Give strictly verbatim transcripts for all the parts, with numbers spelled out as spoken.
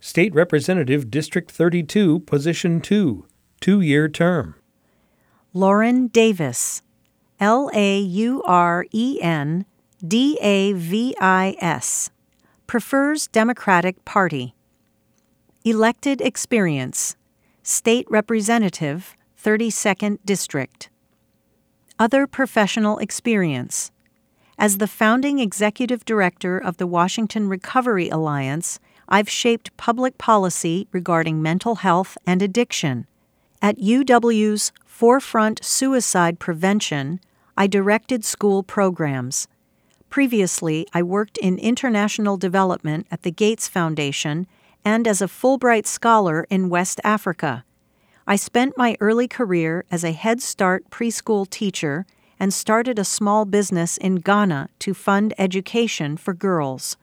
State Representative, District thirty-two, Position two, two-year term. Lauren Davis, L A U R E N D A V I S, prefers Democratic Party. Elected experience, State Representative, thirty-second District. Other professional experience. As the founding executive director of the Washington Recovery Alliance, I've shaped public policy regarding mental health and addiction. At U W's Forefront Suicide Prevention, I directed school programs. Previously, I worked in international development at the Gates Foundation and as a Fulbright Scholar in West Africa. I spent my early career as a Head Start preschool teacher and started a small business in Ghana to fund education for girls.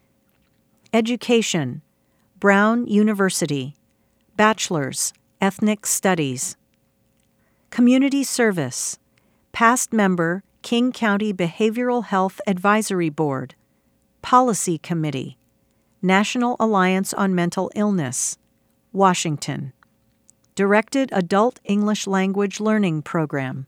Education, Brown University, Bachelor's, Ethnic Studies. Community service, past member, King County Behavioral Health Advisory Board, Policy Committee, National Alliance on Mental Illness, Washington. Directed Adult English Language Learning Program.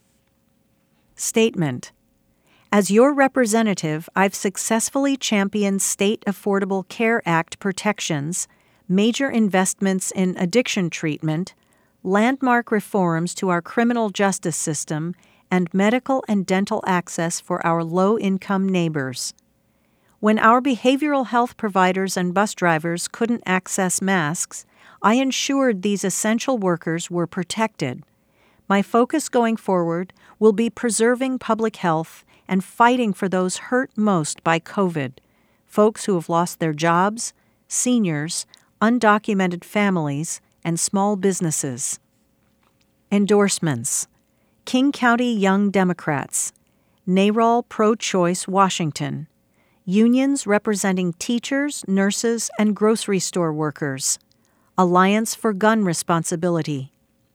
Statement. As your representative, I've successfully championed State Affordable Care Act protections, major investments in addiction treatment, landmark reforms to our criminal justice system, and medical and dental access for our low-income neighbors. When our behavioral health providers and bus drivers couldn't access masks, I ensured these essential workers were protected. My focus going forward will be preserving public health and fighting for those hurt most by COVID, folks who have lost their jobs, seniors, undocumented families, and small businesses. Endorsements. King County Young Democrats, NARAL Pro-Choice Washington, unions representing teachers, nurses, and grocery store workers, Alliance for Gun Responsibility.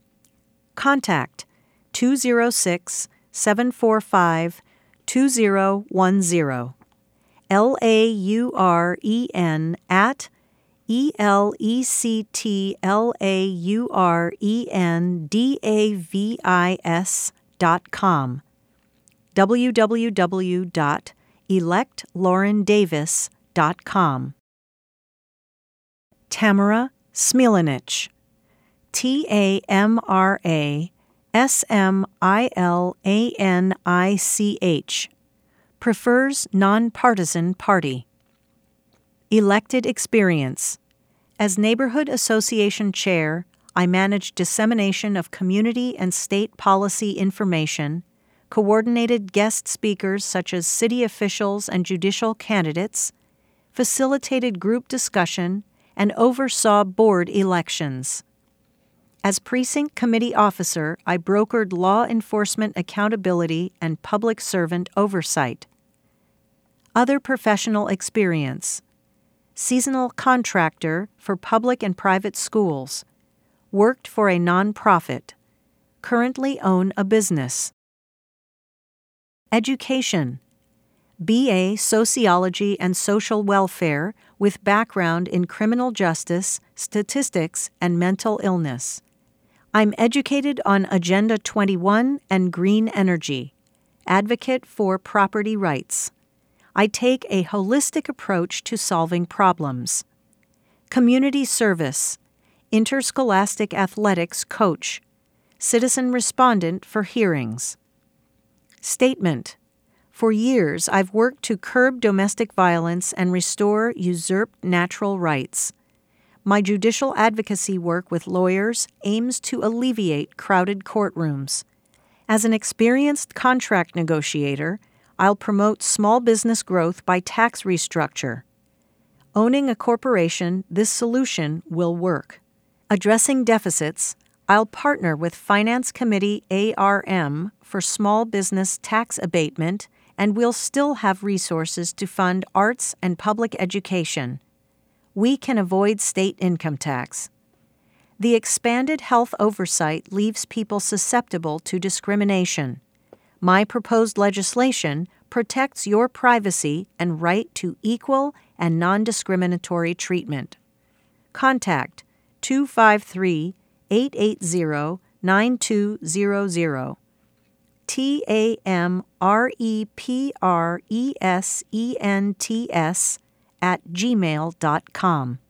Contact two oh six, seven four five, two oh one oh, L A U R E N at E L E C T L A U R E N D A V I S dot com, w w w dot elect lauren davis dot com. Tamara Smilanich, T A M R A S M I L A N I C H, prefers nonpartisan party. Elected experience. As Neighborhood Association Chair, I manage dissemination of community and state policy information, coordinated guest speakers such as city officials and judicial candidates, facilitated group discussion, and oversaw board elections. As Precinct Committee Officer, I brokered law enforcement accountability and public servant oversight. Other professional experience. Seasonal contractor for public and private schools. Worked for a nonprofit. Currently own a business. Education. B A Sociology and Social Welfare with background in criminal justice, statistics, and mental illness. I'm educated on Agenda twenty-one and green energy. Advocate for property rights. I take a holistic approach to solving problems. Community service. Interscholastic athletics coach. Citizen respondent for hearings. Statement. For years, I've worked to curb domestic violence and restore usurped natural rights. My judicial advocacy work with lawyers aims to alleviate crowded courtrooms. As an experienced contract negotiator, I'll promote small business growth by tax restructure. Owning a corporation, this solution will work. Addressing deficits, I'll partner with Finance Committee A R M for small business tax abatement, and we'll still have resources to fund arts and public education. We can avoid state income tax. The expanded health oversight leaves people susceptible to discrimination. My proposed legislation protects your privacy and right to equal and non-discriminatory treatment. contact two five three, eight eight zero, nine two zero zero. T A M R E P R E S E N T S at gmail dot com.